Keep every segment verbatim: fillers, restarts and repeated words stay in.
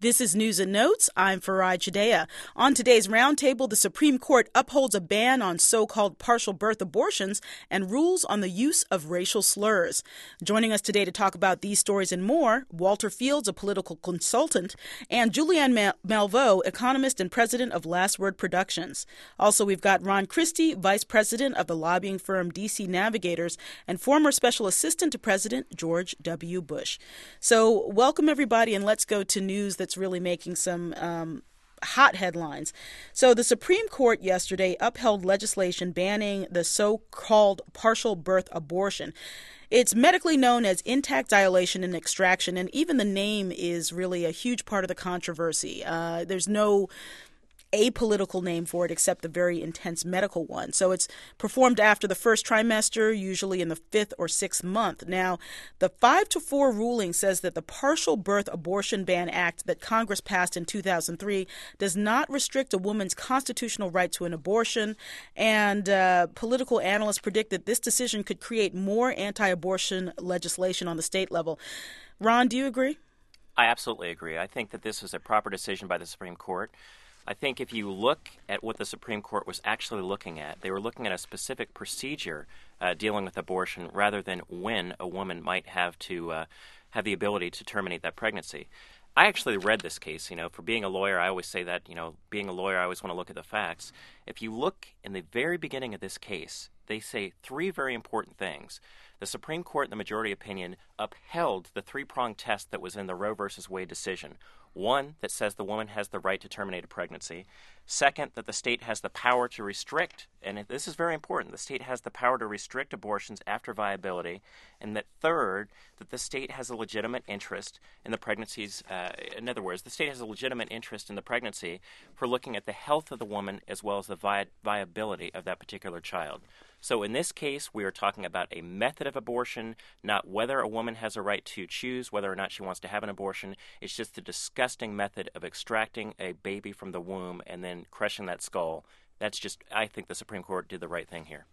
This is News and Notes. I'm Farai Chideya. On today's roundtable, the Supreme Court upholds a ban on so-called partial birth abortions and rules on the use of racial slurs. Joining us today to talk about these stories and more, Walter Fields, a political consultant, and Julianne Mal- Malveaux, economist and president of Last Word Productions. Also, we've got Ron Christie, vice president of the lobbying firm D C Navigators and former special assistant to President George W. Bush. So welcome, everybody, and let's go to news that's really making some um, hot headlines. So the Supreme Court yesterday upheld legislation banning the so-called partial birth abortion. It's medically known as intact dilation and extraction, and even the name is really a huge part of the controversy. Uh, there's no apolitical name for it except the very intense medical one. So it's performed after the first trimester, usually in the fifth or sixth month. Now, the five to four ruling says that the Partial Birth Abortion Ban Act that Congress passed in two thousand three does not restrict a woman's constitutional right to an abortion, and uh, political analysts predict that this decision could create more anti-abortion legislation on the state level. Ron, do you agree? I absolutely agree. I think that this was a proper decision by the Supreme Court. I think if you look at what the Supreme Court was actually looking at, they were looking at a specific procedure uh, dealing with abortion rather than when a woman might have to uh, have the ability to terminate that pregnancy. I actually read this case. You know, for being a lawyer, I always say that, you know, being a lawyer, I always want to look at the facts. If you look in the very beginning of this case, they say three very important things. The Supreme Court, in the majority opinion, upheld the three-pronged test that was in the Roe versus Wade decision. One, that says the woman has the right to terminate a pregnancy. Second, that the state has the power to restrict, and this is very important, the state has the power to restrict abortions after viability. And that third, that the state has a legitimate interest in the pregnancies. Uh, in other words, the state has a legitimate interest in the pregnancy for looking at the health of the woman as well as the vi- viability of that particular child. So in this case, we are talking about a method of abortion, not whether a woman has a right to choose whether or not she wants to have an abortion. It's just the disgusting method of extracting a baby from the womb and then crushing that skull. That's just, I think the Supreme Court did the right thing here.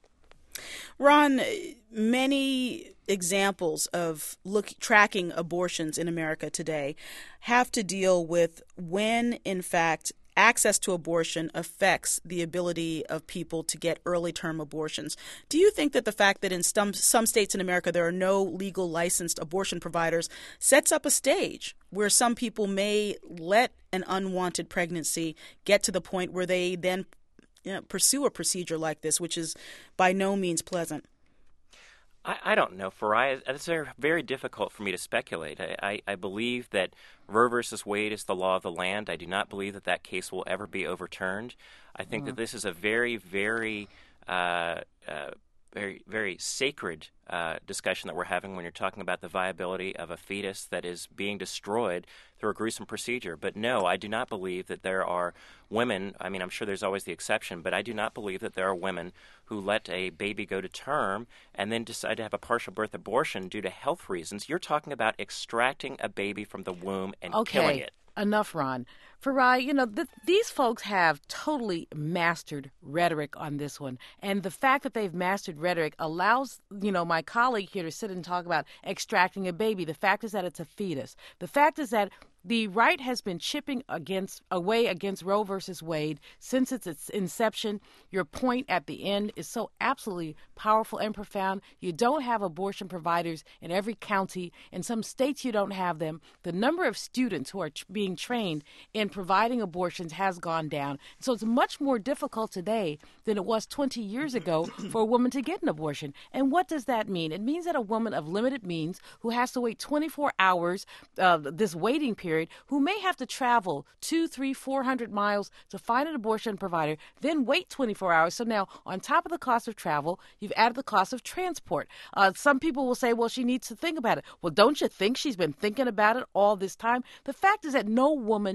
Ron, many examples of look tracking abortions in America today have to deal with when, in fact, access to abortion affects the ability of people to get early-term abortions. Do you think that the fact that in some some states in America there are no legal licensed abortion providers sets up a stage where some people may let an unwanted pregnancy get to the point where they then, you know, pursue a procedure like this, which is by no means pleasant? I, I don't know, Farai. It's very, very difficult for me to speculate. I, I, I believe that Roe versus Wade is the law of the land. I do not believe that that case will ever be overturned. I think mm. that this is a very, very, uh, uh, very, very sacred uh, discussion that we're having when you're talking about the viability of a fetus that is being destroyed through a gruesome procedure. But no, I do not believe that there are women, I mean, I'm sure there's always the exception, but I do not believe that there are women who let a baby go to term and then decide to have a partial birth abortion due to health reasons. You're talking about extracting a baby from the womb and okay. killing it. Enough, Ron. Farai, you know, th- these folks have totally mastered rhetoric on this one. And the fact that they've mastered rhetoric allows, you know, my colleague here to sit and talk about extracting a baby. The fact is that it's a fetus. The fact is that the right has been chipping against away against Roe versus Wade since its, its inception. Your point at the end is so absolutely powerful and profound. You don't have abortion providers in every county. In some states, you don't have them. The number of students who are t- being trained in providing abortions has gone down. So it's much more difficult today than it was twenty years ago for a woman to get an abortion. And what does that mean? It means that a woman of limited means who has to wait twenty-four hours, uh, this waiting period, who may have to travel two, three, four hundred miles to find an abortion provider, then wait twenty-four hours. So now, on top of the cost of travel, you've added the cost of transport. Uh, some people will say, well, she needs to think about it. Well, don't you think she's been thinking about it all this time? The fact is that no woman takes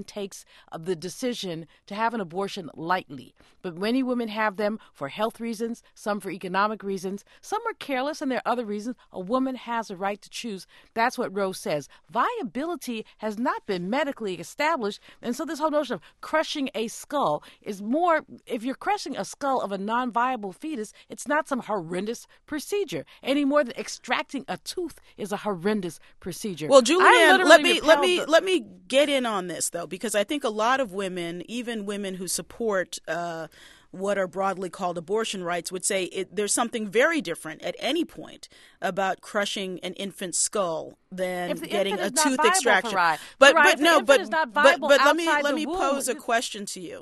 the decision to have an abortion lightly. But many women have them for health reasons, some for economic reasons, some are careless, and there are other reasons. A woman has a right to choose. That's what Roe says. Viability has not been medically established, and so this whole notion of crushing a skull is more, if you're crushing a skull of a non-viable fetus, it's not some horrendous procedure any more than extracting a tooth is a horrendous procedure. Well, Julianne, let me let me the- let me get in on this though, because I think a lot of women, even women who support uh, what are broadly called abortion rights, would say it, there's something very different at any point about crushing an infant's skull than getting a tooth extraction. Farai, But Farai, but no, but but, but let me let me womb, pose a question to you.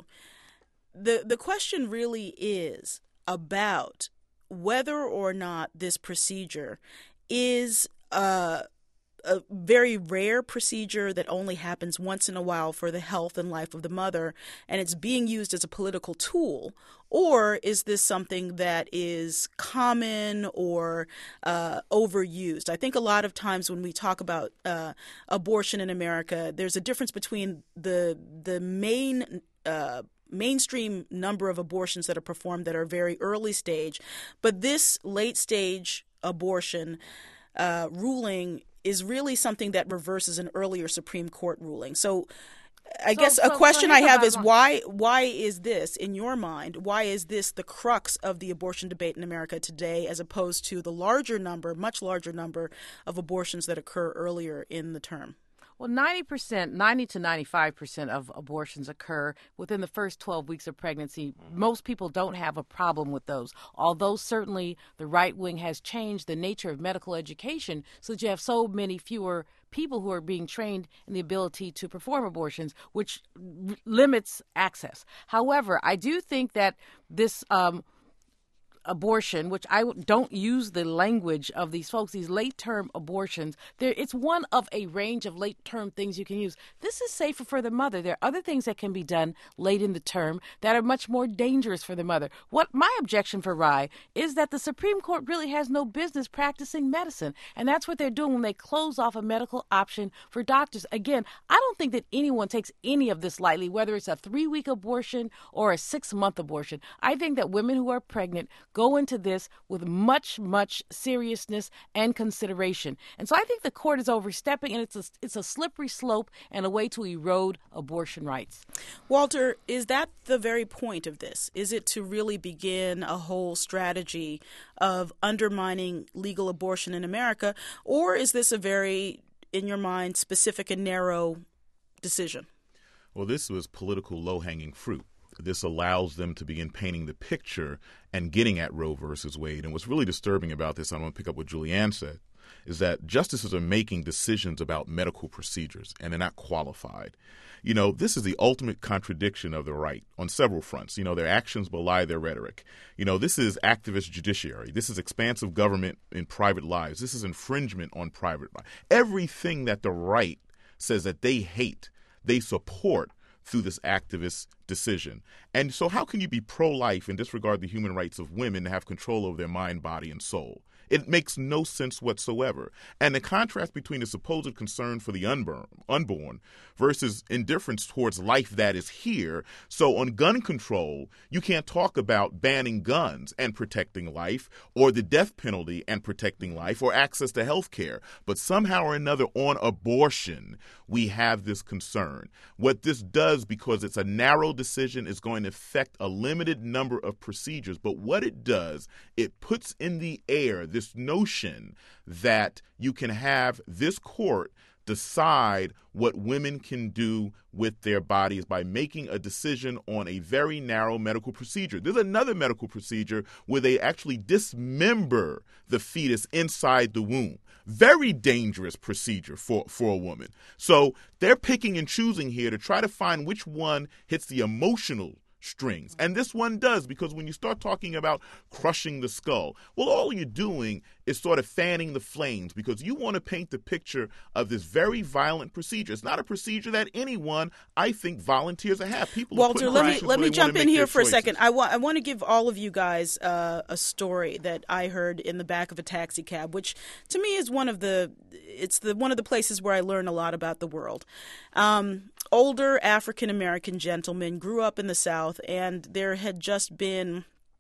The the question really is about whether or not this procedure is uh a very rare procedure that only happens once in a while for the health and life of the mother, and it's being used as a political tool, or is this something that is common or uh, overused? I think a lot of times when we talk about uh, abortion in America, there's a difference between the the main uh, mainstream number of abortions that are performed that are very early stage, but this late stage abortion uh, ruling is really something that reverses an earlier Supreme Court ruling. So I so, guess so, a question so I have about is why why is this, in your mind, why is this the crux of the abortion debate in America today as opposed to the larger number, much larger number of abortions that occur earlier in the term? Well, ninety percent, ninety to ninety-five percent of abortions occur within the first twelve weeks of pregnancy. Most people don't have a problem with those, although certainly the right wing has changed the nature of medical education so that you have so many fewer people who are being trained in the ability to perform abortions, which r- limits access. However, I do think that this um, abortion, which I don't use the language of these folks, these late-term abortions, there, it's one of a range of late-term things you can use. This is safer for the mother. There are other things that can be done late in the term that are much more dangerous for the mother. What my objection for Rye is that the Supreme Court really has no business practicing medicine, and that's what they're doing when they close off a medical option for doctors. Again, I don't think that anyone takes any of this lightly, whether it's a three-week abortion or a six-month abortion. I think that women who are pregnant go into this with much, much seriousness and consideration. And so I think the court is overstepping, and it's a, it's a slippery slope and a way to erode abortion rights. Walter, is that the very point of this? Is it to really begin a whole strategy of undermining legal abortion in America, or is this a very, in your mind, specific and narrow decision? Well, this was political low-hanging fruit. This allows them to begin painting the picture and getting at Roe versus Wade. And what's really disturbing about this, I want to pick up what Julianne said, is that justices are making decisions about medical procedures, and they're not qualified. You know, this is the ultimate contradiction of the right on several fronts. You know, their actions belie their rhetoric. You know, this is activist judiciary. This is expansive government in private lives. This is infringement on private life. Everything that the right says that they hate, they support through this activist decision. And so how can you be pro-life and disregard the human rights of women to have control over their mind, body, and soul? It makes no sense whatsoever. And the contrast between the supposed concern for the unborn, unborn versus indifference towards life that is here. So on gun control, you can't talk about banning guns and protecting life, or the death penalty and protecting life, or access to health care. But somehow or another on abortion, we have this concern. What this does, because it's a narrow decision, is going to affect a limited number of procedures. But what it does, it puts in the air this notion that you can have this court decide what women can do with their bodies by making a decision on a very narrow medical procedure. There's another medical procedure where they actually dismember the fetus inside the womb. Very dangerous procedure for, for a woman. So they're picking and choosing here to try to find which one hits the emotional strings. And this one does, because when you start talking about crushing the skull, well, all you're doing is sort of fanning the flames, because you want to paint the picture of this very violent procedure. It's not a procedure that anyone, I think, volunteers to have. People Walter, let me let me jump in here for choices. a second. I want I want to give all of you guys uh, a story that I heard in the back of a taxi cab, which to me is one of the it's the one of the places where I learn a lot about the world. Um, older African-American gentleman, grew up in the South, and there had just been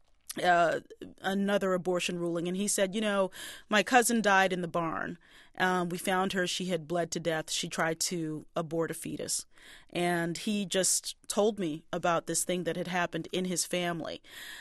uh, another abortion ruling. And he said, you know, my cousin died in the barn. Um, we found her. She had bled to death. She tried to abort a fetus. And he just told me about this thing that had happened in his family.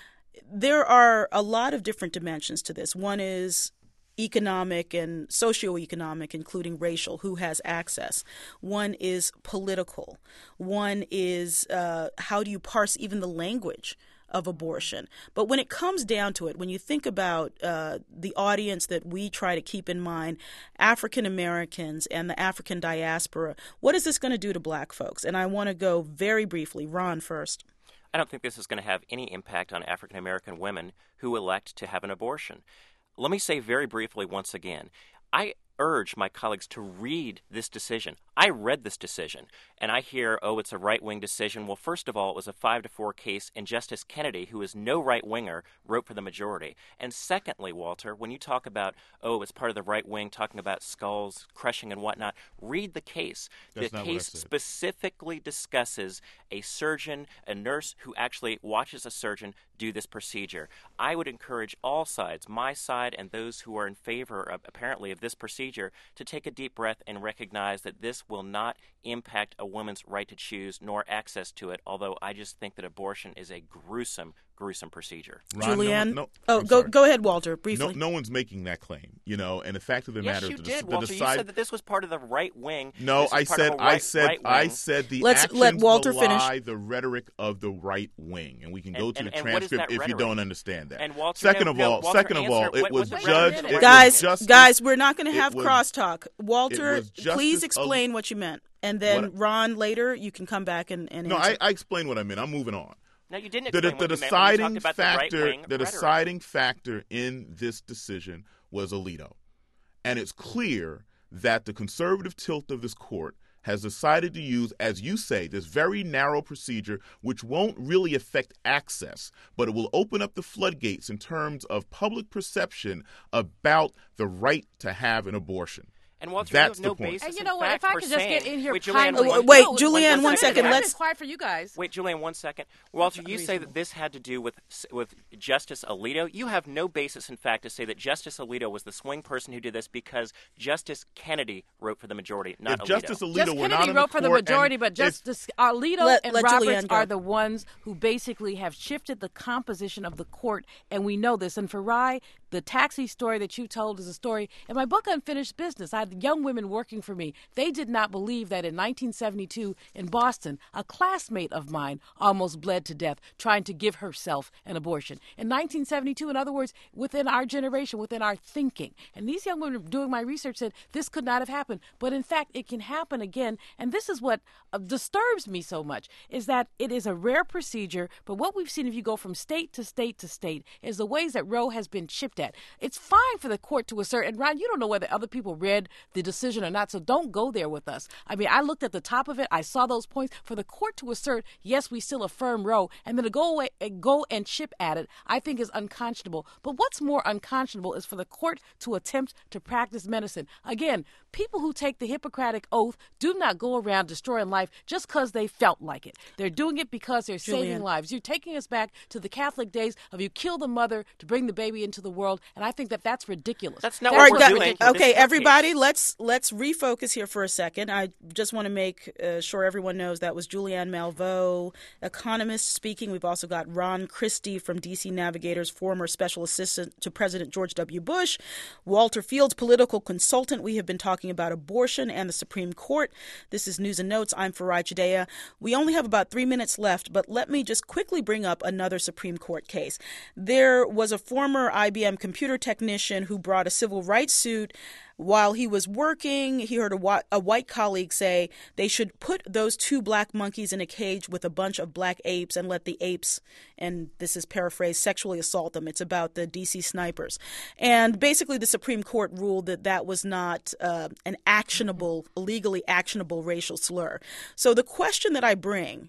There are a lot of different dimensions to this. One is economic and socioeconomic, including racial, who has access. One is political. One is uh, how do you parse even the language of abortion. But when it comes down to it, when you think about uh, the audience that we try to keep in mind, African Americans and the African diaspora, what is this going to do to black folks? And I want to go very briefly. Ron first. I don't think this is going to have any impact on African American women who elect to have an abortion. Let me say very briefly once again, I urge my colleagues to read this decision. I read this decision, and I hear, oh, it's a right-wing decision. Well, first of all, it was a five to four case, and Justice Kennedy, who is no right-winger, wrote for the majority. And secondly, Walter, when you talk about, oh, it's part of the right wing, talking about skulls, crushing and whatnot, read the case. That's the not case what I said. specifically discusses a surgeon, a nurse who actually watches a surgeon do this procedure. I would encourage all sides, my side and those who are in favor, of, apparently, of this procedure, to take a deep breath and recognize that this will not impact a woman's right to choose nor access to it, although I just think that abortion is a gruesome, gruesome procedure. Ron, Julianne? no, no, oh, I'm go sorry. go ahead, Walter, briefly. No, no one's making that claim, you know. And the fact of the Yes, matter, you the, did, the Walter. decide- You said that this was part of the right wing. No, This was I part of said, a I right- said, right I wing. said the Let's actions let Walter belie finish. the rhetoric of the right wing, and we can go And- to and- the and what is transcript that if you rhetoric? don't understand that. And Walter, second no, of no, all, Walter, second of all, answer, it what was was the judged. rhetoric? it was Guys, justice, guys, we're not going to it have was- crosstalk. Walter, was please justice explain of- what you meant. And then What- Ron, later, you can come back and, and No, answer. I, I explained what I meant. I'm moving on. No, you didn't The, explain the, what the you meant when you deciding talked about factor, the right-wing the rhetoric. deciding factor in this decision was Alito, and it's clear that the conservative tilt of this court has decided to use, as you say, this very narrow procedure, which won't really affect access, but it will open up the floodgates in terms of public perception about the right to have an abortion. And Walter, That's you the have no point. basis And you in know what? fact If I for could just get saying- in here Wait, Julianne, kindly. Oh, one- wait, no, Julianne, one second. I've Let's- been quiet for you guys. Wait, Julianne, one second. Walter, That's you say unreasonable. that this had to do with with Justice Alito. You have no basis, in fact, to say that Justice Alito was the swing person who did this because Justice Kennedy wrote for the majority, not if Alito. Justice Alito Just were Kennedy not in wrote the for the court majority, and but if- Justice Alito Let- and let Roberts Julianne go. are the ones who basically have shifted the composition of the court, and we know this. And Farai, the taxi story that you told is a story. In my book, Unfinished Business, I had young women working for me. They did not believe that in nineteen seventy-two in Boston, a classmate of mine almost bled to death trying to give herself an abortion. In nineteen seventy-two, in other words, within our generation, within our thinking. And these young women doing my research said this could not have happened. But in fact, it can happen again. And this is what uh, disturbs me so much, is that it is a rare procedure. But what we've seen, if you go from state to state to state, is the ways that Roe has been chipped at. It's fine for the court to assert, and Ron, you don't know whether other people read the decision or not, so don't go there with us. I mean, I looked at the top of it, I saw those points. For the court to assert, yes, we still affirm Roe, and then to go away and go and chip at it, I think is unconscionable. But what's more unconscionable is for the court to attempt to practice medicine. Again, people who take the Hippocratic Oath do not go around destroying life just because they felt like it. They're doing it because they're saving Julianne. lives. You're taking us back to the Catholic days of you kill the mother to bring the baby into the world, and I think that that's ridiculous. That's not All what right, we're gu- doing. This okay, is your everybody, case. let's let's refocus here for a second. I just want to make uh, sure everyone knows that was Julianne Malveaux, economist, speaking. We've also got Ron Christie from D C Navigators, former special assistant to President George W. Bush, Walter Fields, political consultant. We have been talking about abortion and the Supreme Court. This is News and Notes. I'm Farai Chideya. We only have about three minutes left, but let me just quickly bring up another Supreme Court case. There was a former I B M computer technician who brought a civil rights suit. While he was working, he heard a, whi- a white colleague say they should put those two black monkeys in a cage with a bunch of black apes and let the apes, and this is paraphrased, sexually assault them. It's about the D C snipers. And basically the Supreme Court ruled that that was not uh, an actionable, legally actionable racial slur. So the question that I bring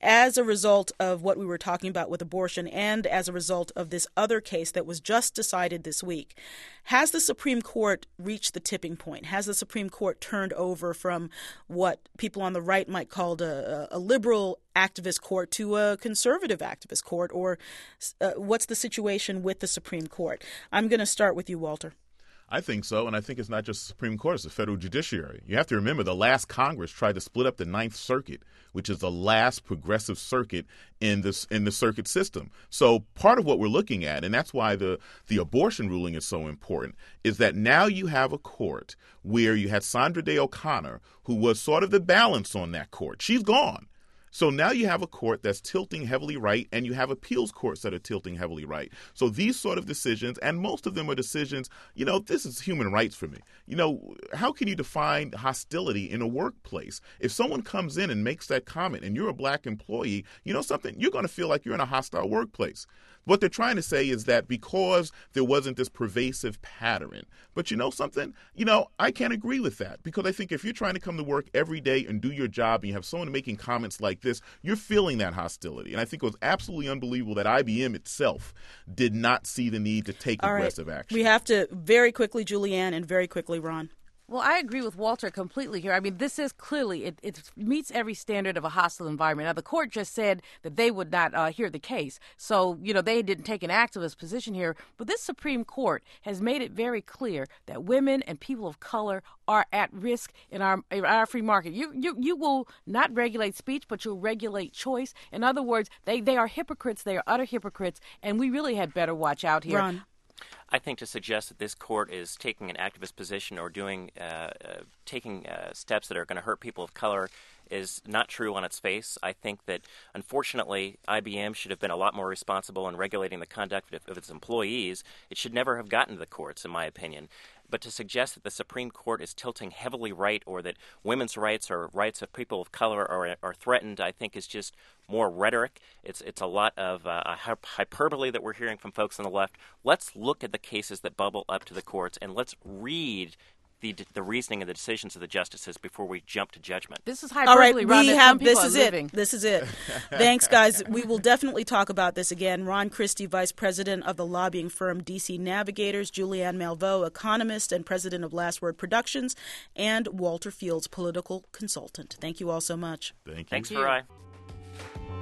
as a result of what we were talking about with abortion and as a result of this other case that was just decided this week, has the Supreme Court reached the tipping point? Has the Supreme Court turned over from what people on the right might call a, a liberal activist court to a conservative activist court? Or uh, what's the situation with the Supreme Court? I'm going to start with you, Walter. I think so, and I think it's not just the Supreme Court, it's the federal judiciary. You have to remember the last Congress tried to split up the Ninth Circuit, which is the last progressive circuit in this in the circuit system. So part of what we're looking at, and that's why the, the abortion ruling is so important, is that now you have a court where you had Sandra Day O'Connor, who was sort of the balance on that court. She's gone. So now you have a court that's tilting heavily right, and you have appeals courts that are tilting heavily right. So these sort of decisions, and most of them are decisions, you know, this is human rights for me. You know, how can you define hostility in a workplace? If someone comes in and makes that comment and you're a black employee, you know something, you're going to feel like you're in a hostile workplace. What they're trying to say is that because there wasn't this pervasive pattern. But you know something? You know, I can't agree with that, because I think if you're trying to come to work every day and do your job and you have someone making comments like this, you're feeling that hostility. And I think it was absolutely unbelievable that I B M itself did not see the need to take All aggressive right. action. We have to very quickly, Julianne, and very quickly, Ron. Well, I agree with Walter completely here. I mean, this is clearly, it, it meets every standard of a hostile environment. Now, the court just said that they would not uh, hear the case. So, you know, they didn't take an activist position here. But this Supreme Court has made it very clear that women and people of color are at risk in our in our free market. You, you you will not regulate speech, but you'll regulate choice. In other words, they, they are hypocrites. They are utter hypocrites. And we really had better watch out here. Ron. I think to suggest that this court is taking an activist position or doing uh, uh, taking uh, steps that are going to hurt people of color is not true on its face. I think that, unfortunately, I B M should have been a lot more responsible in regulating the conduct of, of its employees. It should never have gotten to the courts, in my opinion. But to suggest that the Supreme Court is tilting heavily right, or that women's rights or rights of people of color are, are threatened, I think is just more rhetoric. It's it's a lot of uh, hyperbole that we're hearing from folks on the left. Let's look at the cases that bubble up to the courts, and let's read the the reasoning and the decisions of the justices before we jump to judgment. This is hyperbole. All right, Ron, we that have some people this are is living. it. This is it. Thanks, guys. We will definitely talk about this again. Ron Christie, Vice President of the lobbying firm D C Navigators, Julianne Malveaux, economist and president of Last Word Productions, and Walter Fields, political consultant. Thank you all so much. Thank you. Thanks, you. Farai.